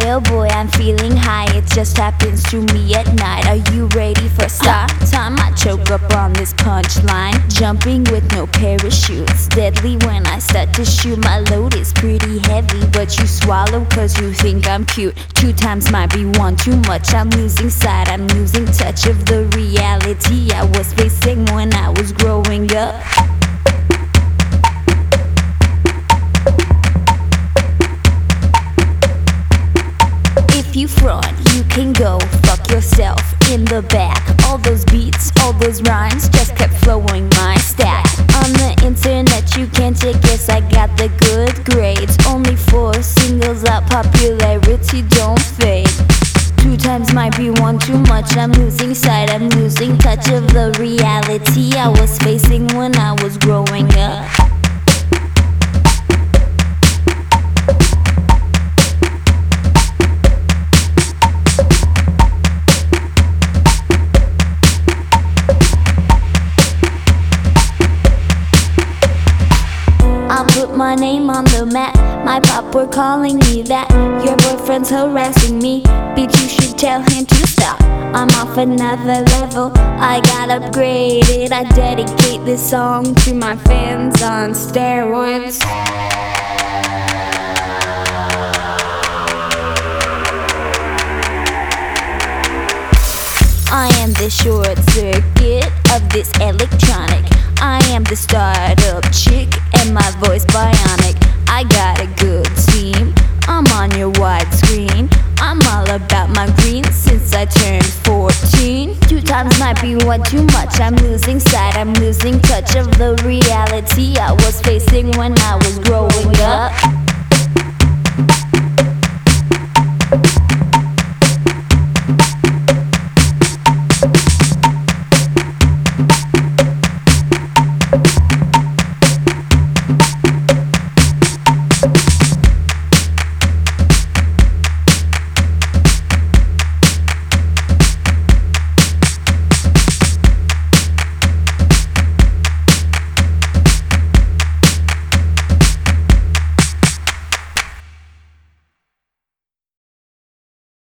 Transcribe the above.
oh boy, I'm feeling high. It just happens to me at night. Are you ready for start time? I choke up on this punchline, jumping with no parachutes. Deadly when I start to shoot. My load is pretty heavy, but you swallow cause you think I'm cute. 2 times might be one too much. I'm losing sight, I'm losing touch of the reality I was facing when I was growing up. If you front, you can go fuck yourself in the back. All those beats, all those rhymes just kept flowing my stack. On the internet you can take guess, I got the good grades. Only 4 singles out, popularity don't fade. 2 times might be one too much. I'm losing sight, I'm losing touch of the reality I was facing when I was growing up. I'll put my name on the map. My pop were calling me that. Your boyfriend's harassing me, bitch, you should tell him to stop. I'm off another level, I got upgraded. I dedicate this song to my fans on steroids. I am the short circuit of this electronic. I am the startup chick and my voice bionic. I got a good team, I'm on your widescreen. I'm all about my green since I turned 14. 2 times might be one too much. I'm losing sight, I'm losing touch of the reality I was facing when I was growing up.